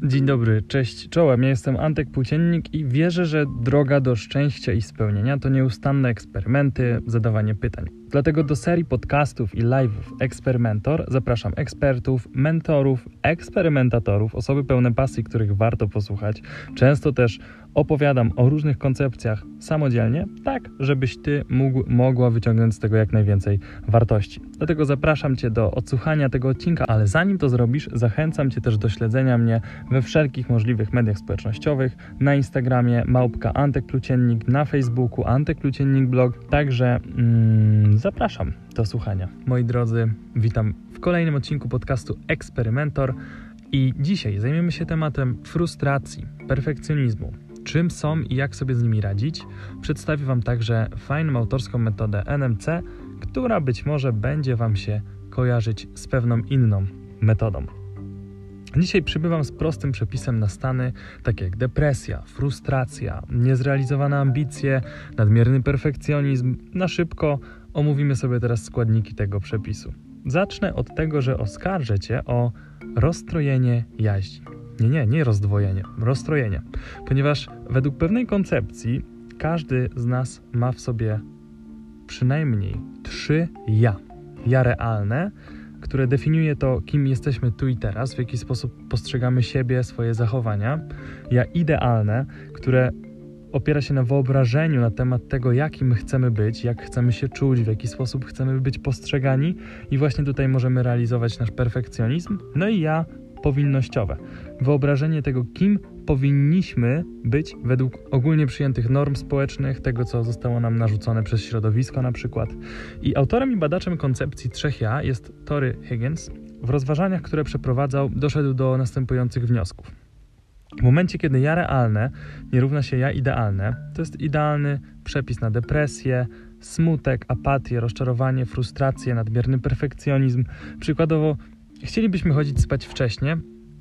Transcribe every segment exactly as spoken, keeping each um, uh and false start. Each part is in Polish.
Dzień dobry, cześć, czołem. Ja jestem Antek Płóciennik i wierzę, że droga do szczęścia i spełnienia to nieustanne eksperymenty, zadawanie pytań. Dlatego do serii podcastów i live'ów Eksperymentor zapraszam ekspertów, mentorów, eksperymentatorów, osoby pełne pasji, których warto posłuchać. Często też opowiadam o różnych koncepcjach samodzielnie, tak żebyś Ty mógł, mogła wyciągnąć z tego jak najwięcej wartości. Dlatego zapraszam Cię do odsłuchania tego odcinka, ale zanim to zrobisz, zachęcam Cię też do śledzenia mnie we wszelkich możliwych mediach społecznościowych, na Instagramie małpka Antek Płóciennik, na Facebooku Antek Płóciennik blog, także mm, zapraszam do słuchania. Moi drodzy, witam w kolejnym odcinku podcastu Eksperymentor i dzisiaj zajmiemy się tematem frustracji, perfekcjonizmu. Czym są i jak sobie z nimi radzić? Przedstawię Wam także fajną autorską metodę N M C, która być może będzie Wam się kojarzyć z pewną inną metodą. Dzisiaj przybywam z prostym przepisem na stany, takie jak depresja, frustracja, niezrealizowane ambicje, nadmierny perfekcjonizm. Na szybko omówimy sobie teraz składniki tego przepisu. Zacznę od tego, że oskarżę Cię o rozstrojenie jaźni. Nie, nie, nie rozdwojenie, rozstrojenie. Ponieważ według pewnej koncepcji każdy z nas ma w sobie przynajmniej trzy ja. Ja realne, które definiuje to, kim jesteśmy tu i teraz, w jaki sposób postrzegamy siebie, swoje zachowania. Ja idealne, które opiera się na wyobrażeniu na temat tego, jakim chcemy być, jak chcemy się czuć, w jaki sposób chcemy być postrzegani i właśnie tutaj możemy realizować nasz perfekcjonizm. No i ja powinnościowe. Wyobrażenie tego, kim powinniśmy być według ogólnie przyjętych norm społecznych, tego, co zostało nam narzucone przez środowisko na przykład. I autorem i badaczem koncepcji trzech ja jest Tory Higgins. W rozważaniach, które przeprowadzał, doszedł do następujących wniosków. W momencie, kiedy ja realne nie równa się ja idealne, to jest idealny przepis na depresję, smutek, apatię, rozczarowanie, frustrację, nadmierny perfekcjonizm. Przykładowo, chcielibyśmy chodzić spać wcześnie,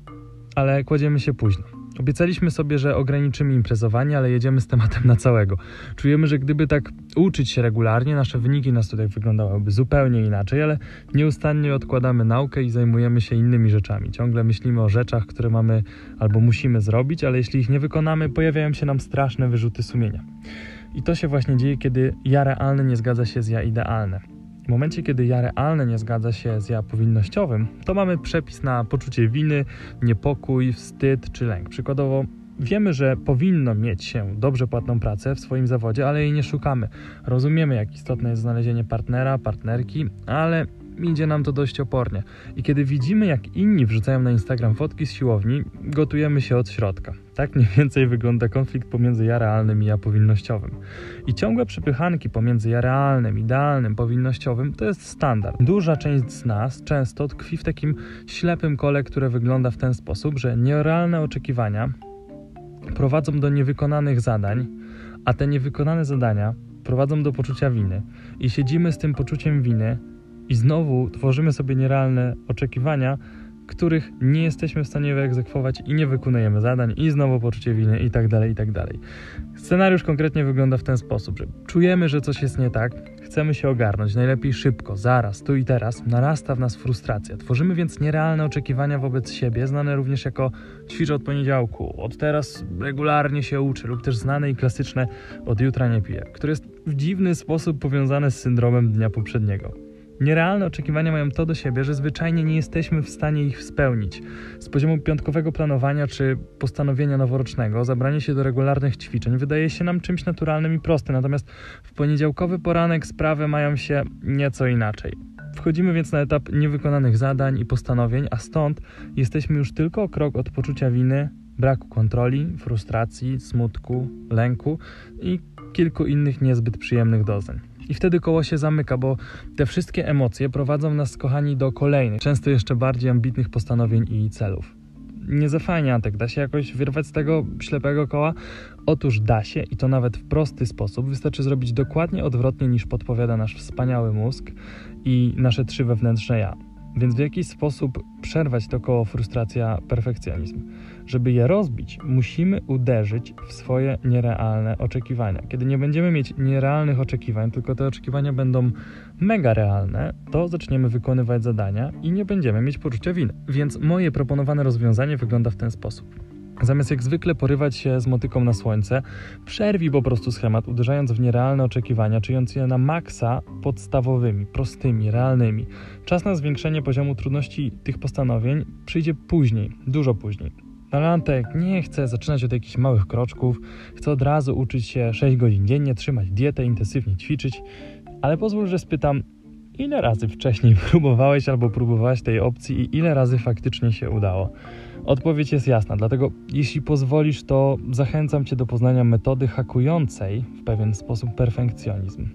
ale kładziemy się późno. Obiecaliśmy sobie, że ograniczymy imprezowanie, ale jedziemy z tematem na całego. Czujemy, że gdyby tak uczyć się regularnie, nasze wyniki na studiach wyglądałyby zupełnie inaczej, ale nieustannie odkładamy naukę i zajmujemy się innymi rzeczami. Ciągle myślimy o rzeczach, które mamy albo musimy zrobić, ale jeśli ich nie wykonamy, pojawiają się nam straszne wyrzuty sumienia. I to się właśnie dzieje, kiedy ja realne nie zgadza się z ja idealne. W momencie, kiedy ja realne nie zgadza się z ja powinnościowym, to mamy przepis na poczucie winy, niepokój, wstyd czy lęk. Przykładowo wiemy, że powinno mieć się dobrze płatną pracę w swoim zawodzie, ale jej nie szukamy. Rozumiemy, jak istotne jest znalezienie partnera, partnerki, ale idzie nam to dość opornie. I kiedy widzimy, jak inni wrzucają na Instagram fotki z siłowni, gotujemy się od środka. Tak mniej więcej wygląda konflikt pomiędzy ja realnym i ja powinnościowym. I ciągłe przepychanki pomiędzy ja realnym, idealnym, powinnościowym to jest standard. Duża część z nas często tkwi w takim ślepym kole, które wygląda w ten sposób, że nierealne oczekiwania prowadzą do niewykonanych zadań, a te niewykonane zadania prowadzą do poczucia winy. I siedzimy z tym poczuciem winy i znowu tworzymy sobie nierealne oczekiwania, których nie jesteśmy w stanie wyegzekwować i nie wykonujemy zadań i znowu poczucie winy i tak dalej, i tak dalej. Scenariusz konkretnie wygląda w ten sposób, że czujemy, że coś jest nie tak, chcemy się ogarnąć, najlepiej szybko, zaraz, tu i teraz, narasta w nas frustracja. Tworzymy więc nierealne oczekiwania wobec siebie, znane również jako ćwicz od poniedziałku, od teraz regularnie się uczy lub też znane i klasyczne od jutra nie piję, które jest w dziwny sposób powiązane z syndromem dnia poprzedniego. Nierealne oczekiwania mają to do siebie, że zwyczajnie nie jesteśmy w stanie ich spełnić. Z poziomu piątkowego planowania czy postanowienia noworocznego zabranie się do regularnych ćwiczeń wydaje się nam czymś naturalnym i prostym, natomiast w poniedziałkowy poranek sprawy mają się nieco inaczej. Wchodzimy więc na etap niewykonanych zadań i postanowień, a stąd jesteśmy już tylko o krok od poczucia winy, braku kontroli, frustracji, smutku, lęku i kilku innych niezbyt przyjemnych doznań. I wtedy koło się zamyka, bo te wszystkie emocje prowadzą nas, kochani, do kolejnych, często jeszcze bardziej ambitnych postanowień i celów. Nie za fajnie, Antek, da się jakoś wyrwać z tego ślepego koła? Otóż da się i to nawet w prosty sposób. Wystarczy zrobić dokładnie odwrotnie niż podpowiada nasz wspaniały mózg i nasze trzy wewnętrzne ja. Więc w jakiś sposób przerwać to koło frustracja, perfekcjonizm. Żeby je rozbić, musimy uderzyć w swoje nierealne oczekiwania. Kiedy nie będziemy mieć nierealnych oczekiwań, tylko te oczekiwania będą mega realne, to zaczniemy wykonywać zadania i nie będziemy mieć poczucia winy. Więc moje proponowane rozwiązanie wygląda w ten sposób. Zamiast jak zwykle porywać się z motyką na słońce, przerwij po prostu schemat, uderzając w nierealne oczekiwania, czyniąc je na maksa podstawowymi, prostymi, realnymi. Czas na zwiększenie poziomu trudności tych postanowień przyjdzie później, dużo później. Ale Antek nie chce zaczynać od jakichś małych kroczków, chce od razu uczyć się sześć godzin dziennie, trzymać dietę, intensywnie ćwiczyć, ale pozwól, że spytam, ile razy wcześniej próbowałeś albo próbowałaś tej opcji i ile razy faktycznie się udało? Odpowiedź jest jasna, dlatego jeśli pozwolisz, to zachęcam Cię do poznania metody hakującej w pewien sposób perfekcjonizm.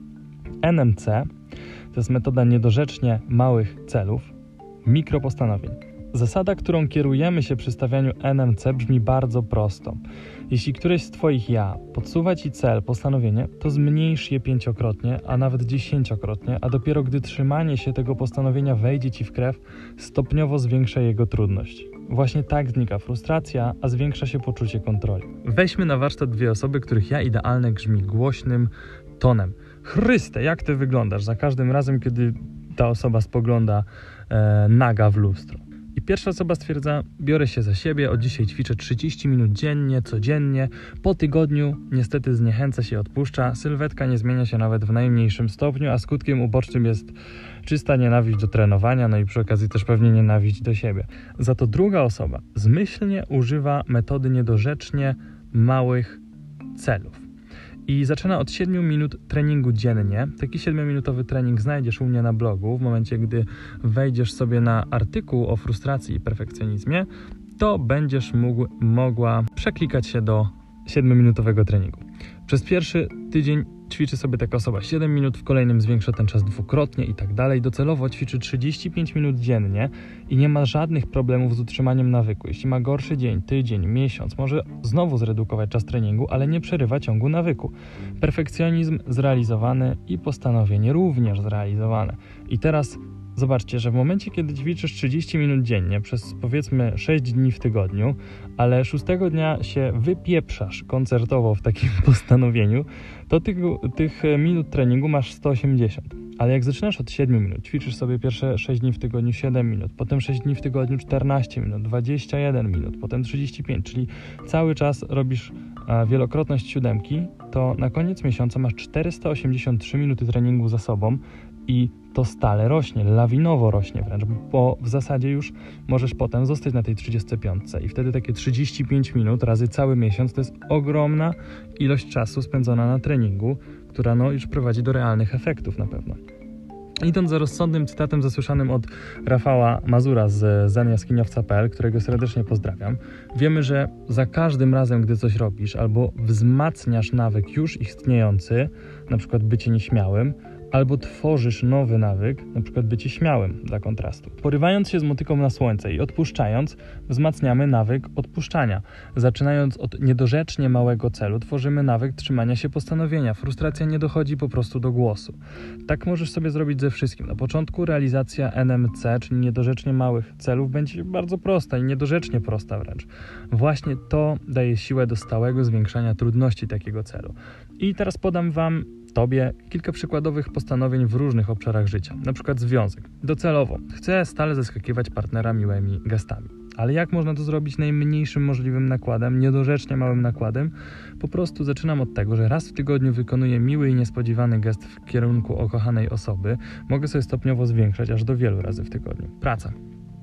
N M C to jest metoda niedorzecznie małych celów, mikropostanowień. Zasada, którą kierujemy się przy stawianiu N M C brzmi bardzo prosto. Jeśli któreś z Twoich ja podsuwa Ci cel, postanowienie, to zmniejsz je pięciokrotnie, a nawet dziesięciokrotnie, a dopiero gdy trzymanie się tego postanowienia wejdzie Ci w krew, stopniowo zwiększa jego trudność. Właśnie tak znika frustracja, a zwiększa się poczucie kontroli. Weźmy na warsztat dwie osoby, których ja idealne grzmi głośnym tonem. Chryste, jak Ty wyglądasz za każdym razem, kiedy ta osoba spogląda e, naga w lustro. I pierwsza osoba stwierdza, biorę się za siebie, od dzisiaj ćwiczę trzydzieści minut dziennie, codziennie. Po tygodniu niestety zniechęca się i odpuszcza. Sylwetka nie zmienia się nawet w najmniejszym stopniu, a skutkiem ubocznym jest czysta nienawiść do trenowania, no i przy okazji też pewnie nienawiść do siebie. Za to druga osoba zmyślnie używa metody niedorzecznie małych celów. I zaczyna od siedmiu minut treningu dziennie. Taki siedmiominutowy trening znajdziesz u mnie na blogu. W momencie, gdy wejdziesz sobie na artykuł o frustracji i perfekcjonizmie, to będziesz mógł, mogła przeklikać się do siedmiominutowego treningu. Przez pierwszy tydzień ćwiczy sobie taka osoba siedem minut, w kolejnym zwiększa ten czas dwukrotnie i tak dalej. Docelowo ćwiczy trzydzieści pięć minut dziennie i nie ma żadnych problemów z utrzymaniem nawyku. Jeśli ma gorszy dzień, tydzień, miesiąc, może znowu zredukować czas treningu, ale nie przerywa ciągu nawyku. Perfekcjonizm zrealizowany i postanowienie również zrealizowane. I teraz zobaczcie, że w momencie, kiedy ćwiczysz trzydzieści minut dziennie przez powiedzmy sześć dni w tygodniu, ale szóstego dnia się wypieprzasz koncertowo w takim postanowieniu, to tych, tych minut treningu masz sto osiemdziesiąt. Ale jak zaczynasz od siedmiu minut, ćwiczysz sobie pierwsze sześć dni w tygodniu siedem minut, potem sześć dni w tygodniu czternaście minut, dwadzieścia jeden minut, potem trzydzieści pięć, czyli cały czas robisz wielokrotność siódemki, to na koniec miesiąca masz czterysta osiemdziesiąt trzy minuty treningu za sobą i to stale rośnie, lawinowo rośnie wręcz, bo w zasadzie już możesz potem zostać na tej trzydziestce piątce i wtedy takie trzydzieści pięć minut razy cały miesiąc to jest ogromna ilość czasu spędzona na treningu, która no już prowadzi do realnych efektów na pewno. Idąc za rozsądnym cytatem zasłyszanym od Rafała Mazura z zen jaskiniowca kropka p l, którego serdecznie pozdrawiam, wiemy, że za każdym razem, gdy coś robisz albo wzmacniasz nawyk już istniejący, na przykład bycie nieśmiałym, albo tworzysz nowy nawyk, na przykład bycie śmiałym dla kontrastu. Porywając się z motyką na słońce i odpuszczając, wzmacniamy nawyk odpuszczania. Zaczynając od niedorzecznie małego celu, tworzymy nawyk trzymania się postanowienia. Frustracja nie dochodzi po prostu do głosu. Tak możesz sobie zrobić ze wszystkim. Na początku realizacja N M C, czyli niedorzecznie małych celów, będzie bardzo prosta i niedorzecznie prosta wręcz. Właśnie to daje siłę do stałego zwiększania trudności takiego celu. I teraz podam Wam Tobie kilka przykładowych postanowień w różnych obszarach życia, na przykład związek. Docelowo chcę stale zaskakiwać partnera miłymi gestami. Ale jak można to zrobić najmniejszym możliwym nakładem, niedorzecznie małym nakładem? Po prostu zaczynam od tego, że raz w tygodniu wykonuję miły i niespodziewany gest w kierunku ukochanej osoby. Mogę sobie stopniowo zwiększać aż do wielu razy w tygodniu. Praca.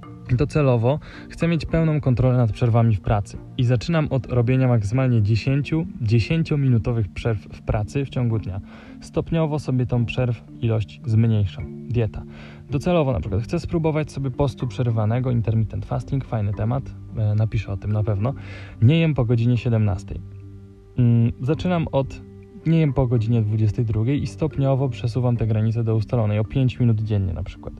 Docelowo chcę mieć pełną kontrolę nad przerwami w pracy i zaczynam od robienia maksymalnie dziesięć dziesięciominutowych przerw w pracy w ciągu dnia. Stopniowo sobie tą przerw ilość zmniejszam. Dieta. Docelowo na przykład chcę spróbować sobie postu przerywanego, intermittent fasting, fajny temat, e, napiszę o tym na pewno. Nie jem po godzinie siedemnastej. Mm, zaczynam od nie jem po godzinie dwudziestej drugiej i stopniowo przesuwam te granice do ustalonej o pięć minut dziennie na przykład.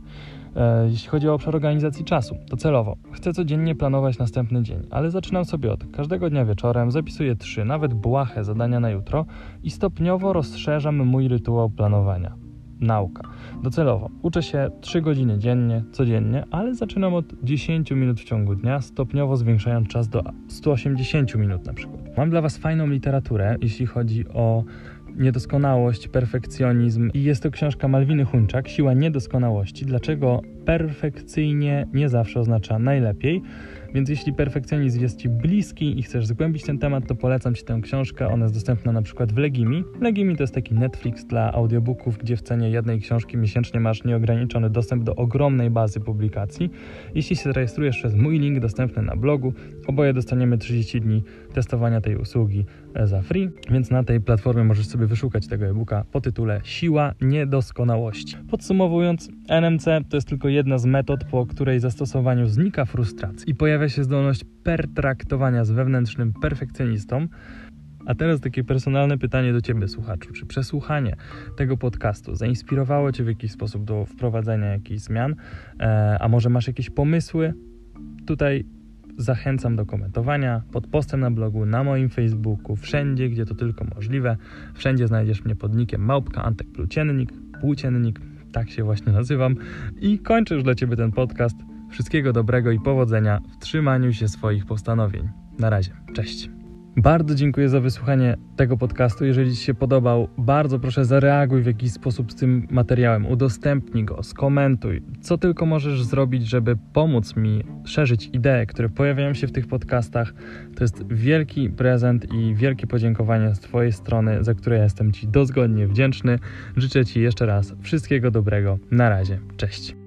Jeśli chodzi o obszar organizacji czasu, to celowo chcę codziennie planować następny dzień, ale zaczynam sobie od każdego dnia wieczorem, zapisuję trzy, nawet błahe zadania na jutro i stopniowo rozszerzam mój rytuał planowania. nauka. Docelowo uczę się trzy godziny dziennie, codziennie, ale zaczynam od dziesięć minut w ciągu dnia, stopniowo zwiększając czas do stu osiemdziesięciu minut na przykład. Mam dla Was fajną literaturę, jeśli chodzi o niedoskonałość, perfekcjonizm i jest to książka Malwiny Huńczak, Siła niedoskonałości. Dlaczego perfekcyjnie nie zawsze oznacza najlepiej? Więc jeśli perfekcjonizm jest Ci bliski i chcesz zgłębić ten temat, to polecam Ci tę książkę. Ona jest dostępna na przykład w Legimi. Legimi to jest taki Netflix dla audiobooków, gdzie w cenie jednej książki miesięcznie masz nieograniczony dostęp do ogromnej bazy publikacji. Jeśli się zarejestrujesz przez mój link dostępny na blogu, oboje dostaniemy trzydzieści dni testowania tej usługi za free, więc na tej platformie możesz sobie wyszukać tego e-booka po tytule Siła niedoskonałości. Podsumowując, N M C to jest tylko jedna z metod, po której zastosowaniu znika frustracja i pojawia się zdolność pertraktowania z wewnętrznym perfekcjonistą. A teraz takie personalne pytanie do Ciebie, słuchaczu. Czy przesłuchanie tego podcastu zainspirowało Cię w jakiś sposób do wprowadzenia jakichś zmian? E, a może masz jakieś pomysły? Tutaj zachęcam do komentowania pod postem na blogu, na moim Facebooku, wszędzie, gdzie to tylko możliwe. Wszędzie znajdziesz mnie pod nickiem małpka Antek Płóciennik, Płóciennik, tak się właśnie nazywam. I kończę już dla Ciebie ten podcast. Wszystkiego dobrego i powodzenia w trzymaniu się swoich postanowień. Na razie, cześć. Bardzo dziękuję za wysłuchanie tego podcastu. Jeżeli Ci się podobał, bardzo proszę zareaguj w jakiś sposób z tym materiałem. Udostępnij go, skomentuj. Co tylko możesz zrobić, żeby pomóc mi szerzyć idee, które pojawiają się w tych podcastach. To jest wielki prezent i wielkie podziękowanie z Twojej strony, za które jestem Ci dozgodnie wdzięczny. Życzę Ci jeszcze raz wszystkiego dobrego. Na razie, cześć.